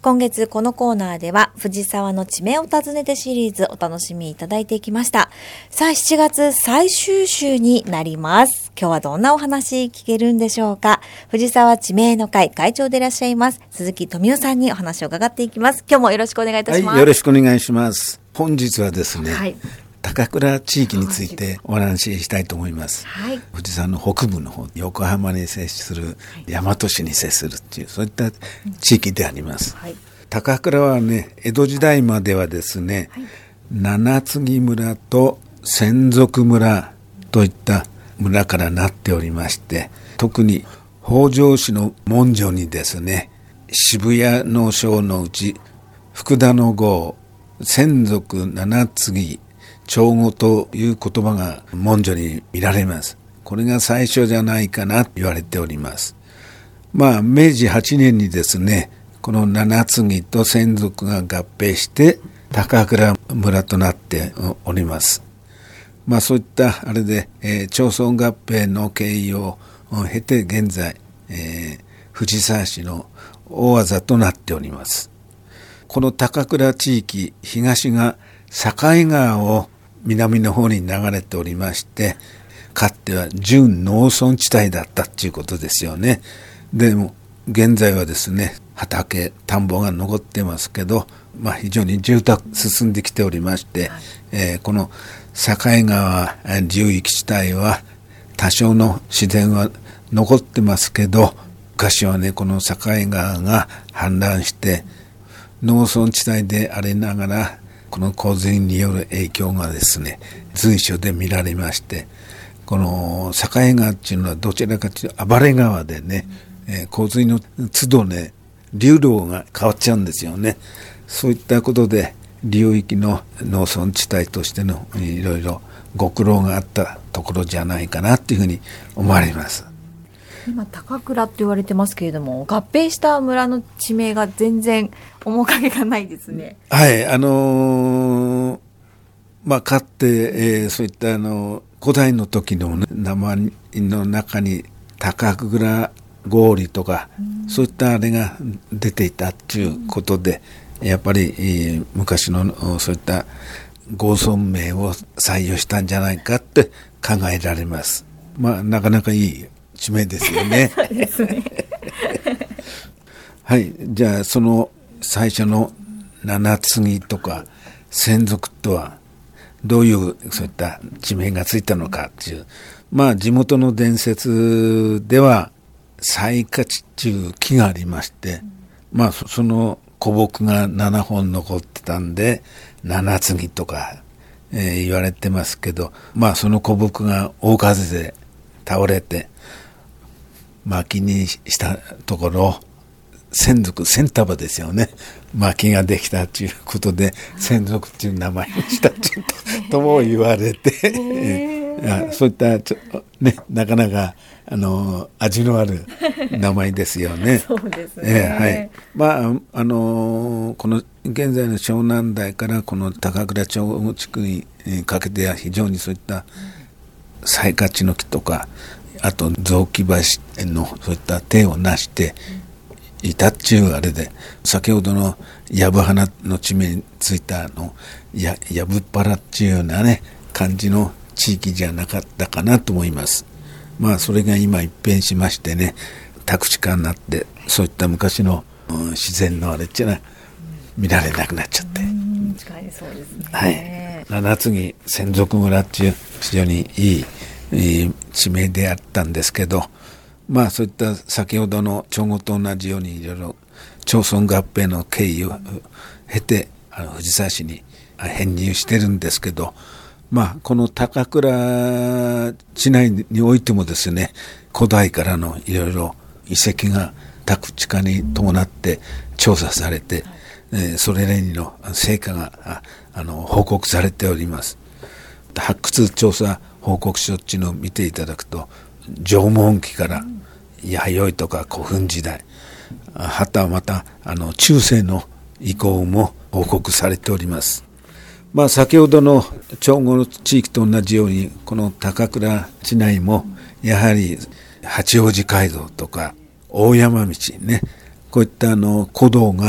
今月このコーナーでは藤沢の地名を訪ねてシリーズお楽しみいただいていきました。さあ7月最終週になります。今日はどんなお話聞けるんでしょうか。藤沢地名の会会長でいらっしゃいます鈴木富夫さんにお話を伺っていきます。今日もよろしくお願いいたします。 はい、よろしくお願いします。本日はですね、 はい、 高倉地域についてお話ししたいと思います。 はい、 藤沢の北部の方、横浜に接する大和市に接するっていう、そういった地域であります。はい、高倉はね、江戸時代まではですね、はい、七継村と千束村といった村からなっておりまして、特に北条氏の文書にですね、渋谷の章のうち福田の号、千束七継帳語という言葉が文書に見られます。これが最初じゃないかなと言われております。明治8年にですね、この七継と千束が合併して高倉村となっております。そういったあれで、町村合併の経緯を経て現在、藤沢市の大字となっております。この高倉地域、東が境川を南の方に流れておりまして、かつては準農村地帯だったということですよね。でも現在はですね、畑、田んぼが残ってますけど、非常に住宅進んできておりまして、この境川流域地帯は多少の自然は残ってますけど、昔はね、この境川が氾濫して農村地帯でありながら、この洪水による影響がですね、随所で見られまして、この境川っていうのはどちらかというと暴れ川でね、洪水の都度ね、流路が変わっちゃうんですよね。そういったことで流域の農村地帯としてのいろいろご苦労があったところじゃないかなというふうに思われます。 今高倉って言われてますけれども、合併した村の地名が全然面影がないですね。 はい、かつて、そういった古代の時の、ね、名前の中に高倉郡とか、そういったあれが出ていたということで、やっぱり、昔のそういった郷村名を採用したんじゃないかって考えられます。なかなかいい地名ですよね。 そうですね。 はい、じゃあその最初の七継とか千束とはどういうそういった地名がついたのかっていう、地元の伝説では西花地っていう木がありまして、その古木が7本残ってたんで七継とか、言われてますけど、その古木が大風で倒れて薪にしたところ、千束、千束ですよね。薪ができたということで千束っていう名前にしたとも言われてそういったね、なかなか味のある名前ですよね。 そうですね。 はい。この現在の湘南台からこの高倉町地区にかけては非常にそういった西花地の木とか、あと雑木林のそういった手をなしていたっちゅうあれで、先ほどのやぶ花の地名についたやぶっぱらっちゅうようなね感じの地域じゃなかったかなと思います。それが今一変しましてね、宅地化になってそういった昔の、自然のあれっていうのは見られなくなっちゃって、 確かにそうですね。 はい、七継千束村っていう非常にいい地名であったんですけど、そういった先ほどの帳語と同じようにいろいろ町村合併の経緯を経て藤沢市に編入してるんですけど、この高倉市内においてもですね、古代からのいろいろ遺跡が宅地化に伴って調査されて、それらの成果が報告されております。発掘調査報告書っていうのを見ていただくと、縄文期から弥生とか古墳時代、はたまた中世の遺構も報告されております。先ほどの町後の地域と同じように、この高倉市内もやはり八王子街道とか大山道ね、こういった古道が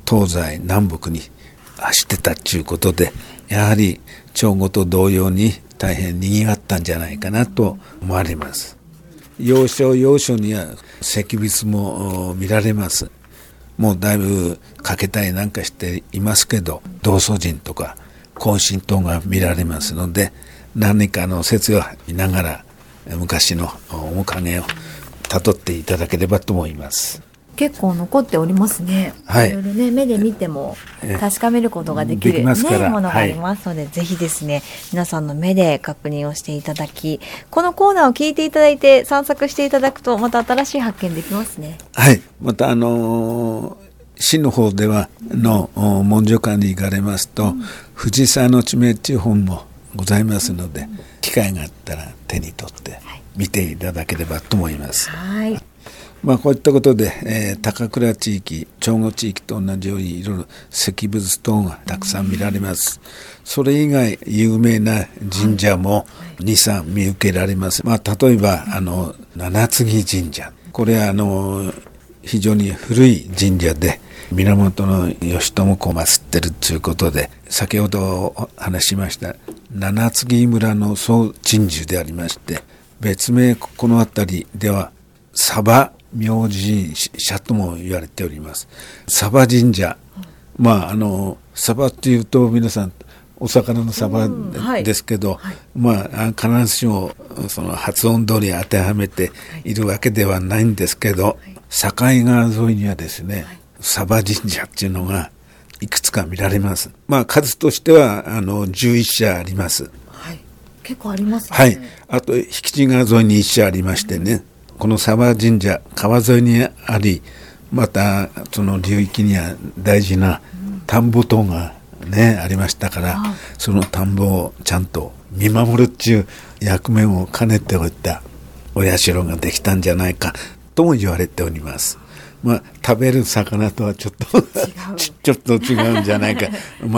東西南北に走ってたっていうことで、やはり長後と同様に大変賑わったんじゃないかなと思われます。要所要所には石仏も見られます。もうだいぶ欠けたりなんかしていますけど、道祖神とか根神等が見られますので、何かの説を見ながら昔の面影をたどっていただければと思います。 結構残っておりますね。 はい、 いろいろね、目で見ても確かめることができる、ものがありますので、ぜひですね、皆さんの目で確認をしていただき、このコーナーを聞いていただいて散策していただくと、また新しい発見できますね。 はい。また市の方ではの文書館に行かれますと、藤沢の地名っていう本もございますので、機会があったら手に取って見ていただければと思います。 はい。 こういったことで、高倉地域、長後地域と同じようにいろいろ石仏等がたくさん見られます。それ以外有名な神社も2、3見受けられます。例えば七継神社、これは非常に古い神社で、源義朝公を祀ってるということで、先ほど話しました七継村の総鎮守でありまして、別名この辺りではサバ明神社とも言われております。サバ神社、サバっていうと皆さんお魚のサバですけど、必ずしもその発音通り当てはめているわけではないんですけど、境川沿いにはですね、サバ神社っていうのがいくつか見られます。数としては11社あります。 はい、結構ありますね。 はい。あと引地川沿いに1社ありましてね、このサバ神社、川沿いにあり、またその流域には大事な田んぼ等がね、ありましたから、その田んぼをちゃんと見守るっていう役目を兼ねておいたお社ができたんじゃないかとも言われております。食べる魚とはちょっと違うんじゃないか。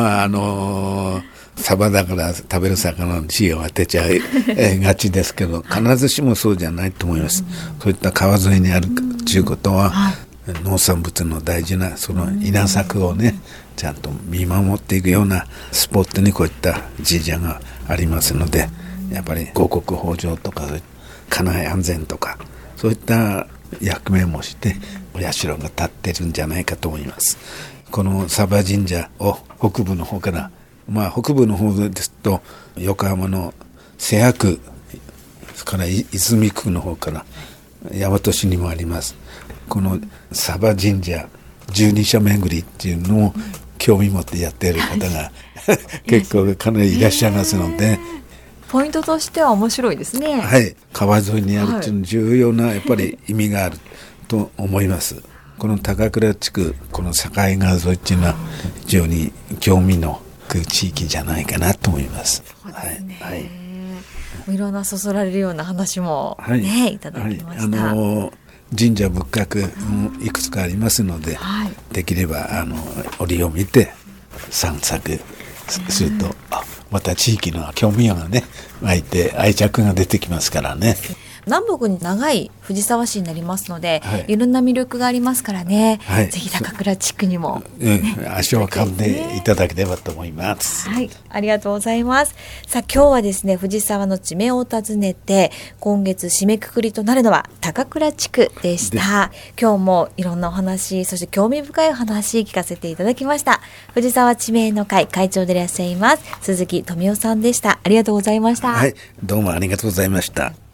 サバだから食べる魚の地位を当てちゃいがちですけど、必ずしもそうじゃないと思います。そういった川沿いにあるということは、農産物の大事なその稲作をね、ちゃんと見守っていくようなスポットにこういった神社がありますので、やっぱり五穀豊穣とか家内安全とか、そういった役目もしてお社が立ってるんじゃないかと思います。このサバ神社を北部の方から、北部の方ですと横浜の瀬谷区、それから泉区の方から大和市にもあります。このサバ神社12社巡りっていうのを興味持ってやっている方が結構かなりいらっしゃいますので、 ポイントとしては面白いですね。 はい、川沿いにあるっていう重要なやっぱり意味があると思います。この高倉地区、この境川沿いっていうのは非常に興味の地域じゃないかなと思います。 そうですね。はい、いろんなそそられるような話もいただきました。 神社仏閣いくつかありますので、できれば折を見て散策すると、また地域の興味がね湧いて愛着が出てきますからね。 南北に長い藤沢市になりますので、いろんな魅力がありますからね、ぜひ高倉地区にも、 足を運んでいただければと思います。 はい、ありがとうございます。さあ今日はですね、藤沢の地名を訪ねて、今月締めくくりとなるのは高倉地区でした。今日もいろんなお話、そして興味深いお話聞かせていただきました。藤沢地名の会会長でいらっしゃいます鈴木富夫さんでした。ありがとうございました。 はい、どうもありがとうございました。